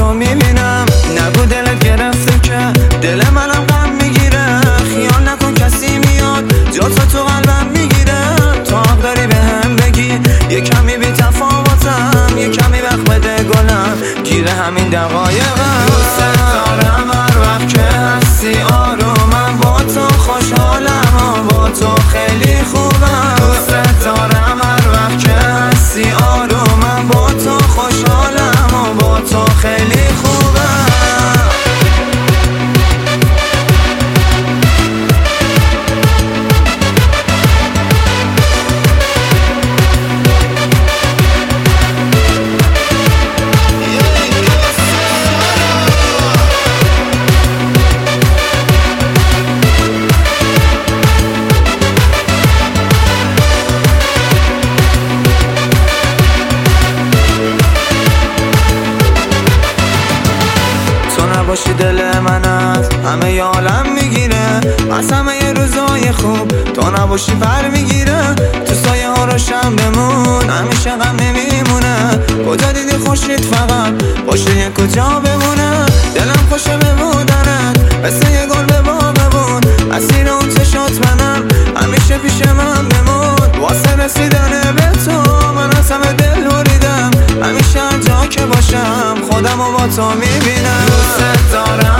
تو میبینم. نگو دلت گرفته که دل منم غم میگیره. خیال نکن کسی میاد جاتو تو قلبم میگیره. تو حق داری بهم بگی یه کمی بی تفاوتم، یه کمی وقت بده گلم گیره همین دقایقم. دوست دارم هر وقت که هستی آرومم، با تو خوشحالم و با تو خیلی خوبم. دوست دارم هر وقت که هستی آرومم، با تو خوشحالم و با تو خیلی خوبم. باشی دل من از همه ی عالم میگیره، از همه ی روزای خوب تو نباشی پر میگیره. تو سایه ها روشن بمون همیشه غم نمیمونه. کجا دیدی خورشید فقط باشه یه کجا بمونه. دلم خوشه ببودنت مثل یه گل به با ببون. اسیر اون چشات منم همیشه پیش من بمون. واسه رسیدن به تو من از همه دل بریدم. همیشه هر جا که باشم خودم و با تو میبینم. دوست دارم